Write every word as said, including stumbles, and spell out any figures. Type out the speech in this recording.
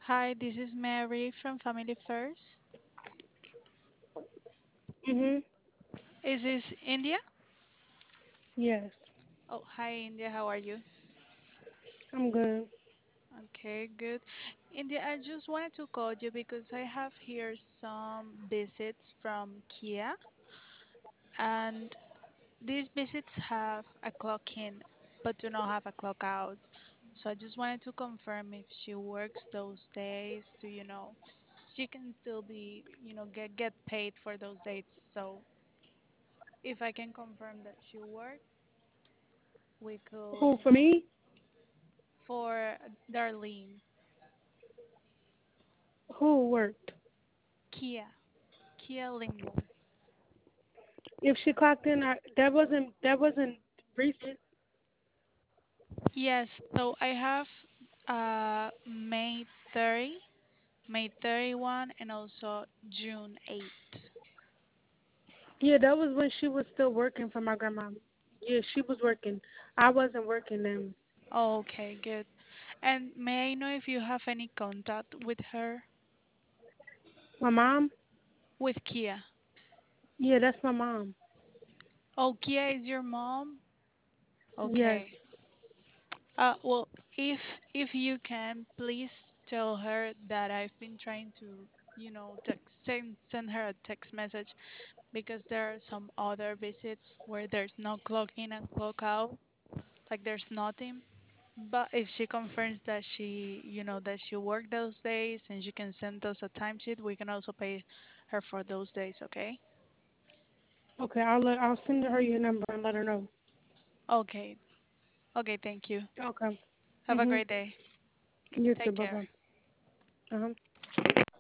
Hi, this is Mary from Family First. Mhm. Is this India? Yes. Oh, hi India, how are you? I'm good. Okay, good. India, I just wanted to call you because I have here some visits from Kia, and these visits have a clock in but do not have a clock out. So I just wanted to confirm if she works those days to, you know, she can still be, you know, get get paid for those dates. So if I can confirm that she works, we could, Who you for know, me? for Darlene. Who worked? Kia. Kia Lingle. If she clocked in, I, that wasn't that wasn't recent. Yes, so I have uh May thirty, May thirty-one, and also June eighth. Yeah, that was when she was still working for my grandma. Yeah, she was working. I wasn't working then. Okay, good. And may I know if you have any contact with her? My mom? With Kia. Yeah, that's my mom. Oh, Kia is your mom? Yes. Okay. Uh, well, if if you can, please tell her that I've been trying to, you know, text, send send her a text message because there are some other visits where there's no clock in and clock out, like there's nothing. But if she confirms that she, you know, that she worked those days and she can send us a timesheet, we can also pay her for those days. Okay? Okay, I'll let I'll send her your number and let her know. Okay. Okay. Thank you. Okay. Have a Mhm. great day. You too. Take Bye care. bye. Uh huh.